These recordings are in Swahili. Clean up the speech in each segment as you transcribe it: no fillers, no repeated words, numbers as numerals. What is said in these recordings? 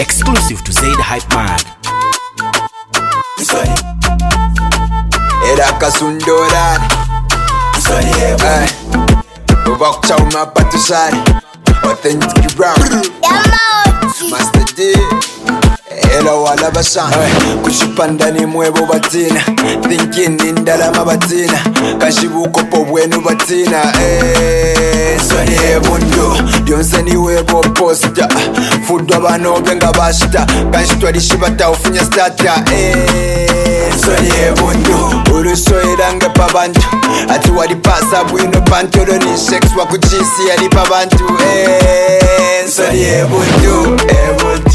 Exclusive to Zaid Hype Man. Era kasundora. Bubak chow mapatusari. Authentic rap. Master D. Hello alabasan. Kushipanda ni mwebo batina. Thinking indalama batina. Kashibuko po bwenu batina. Soni ebundu. Dyonse ni webo posta. Fudu abano benga bashita. Kanshitwa dishibata ufunya starter. Soni ebundu. Urusoirange pabantu. Ati wadi pasa bwino pantoro ni sex wakuchisi yadi pabantu. Soni ebundu. Ebundu.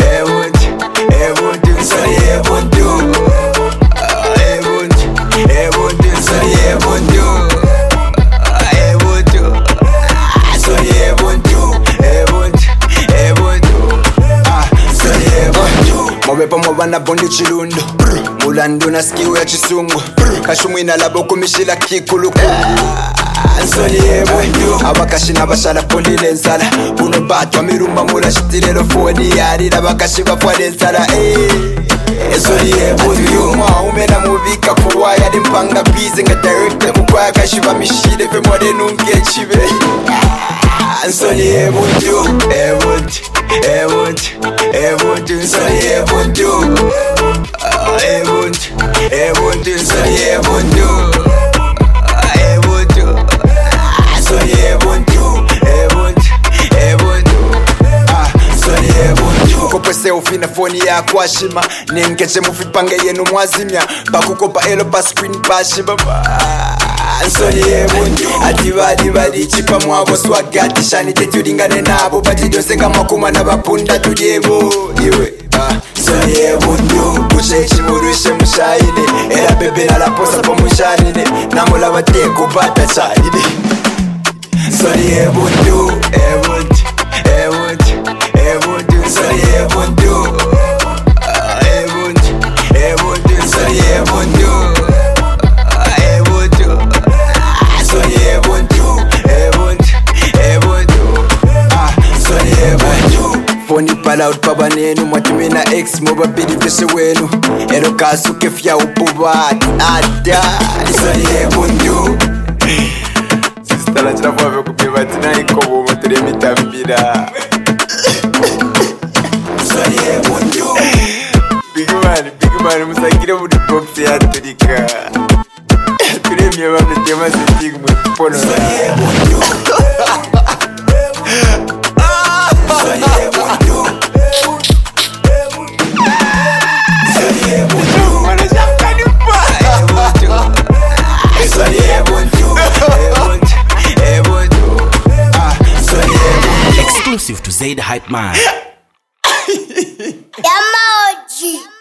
Sorry, ebundu. Sorry, ebundu. Sorry, ebundu. Mobepa mobana bondi chilundo. Mulando na skill ya chisungu. Kashumwina labo kumishila kikuluku. Sorry, ebundu. Abakashi nabashala pondi lenzala. Buno batwa mirumba mula shitilelo foni yari. Abakashi bafwa lenzala. Sorry, ebundu. Umena mubika kuwa yadi mpanga busy. Nga director mkwaya kashiba mishile. Fe mwade nunge chibe. Sorry, ebundu. Ebundu. Sorry, ebundu. Ebundu. Sorry, ebundu. Sorry, ebundu. Sorry, ebundu. Kopese ufina foni ya kwashima. Ningeche mufipange yenu mwazimya. Bakukopa elo pa screen pashiba. Sorry, ebundu. Ati badi chipa mwabo swagati. Shani tetulingane nabo. Bati dionsenga makuma na bapunda tuliebo. Iwe sorry, ebundu. Kushechi murushe mushahide. Era bebe na la posa po musharide. Namula bateko bata chahide. Sorry, ebundu. Sorry, ebundu. Sorry, ebundu. Sorry, ebundu. Foni pala out paba nenu. Mwatumina X moba bidi vese wenu. Ero kasuke fya upuba. Ada. Sorry, ebundu. Sistala chila fwa kupeba tina ikobo motere mitambira. Sorry, ebundu. Big man, musakire muri box ya turika. Turemye bamwe tema setting mu pono. Sorry, ebundu. Sorry, ebundu. Sorry, ebundu. Mana jakani pa. Sorry, ebundu. Exclusive to Zaid Hype Man. Emoji.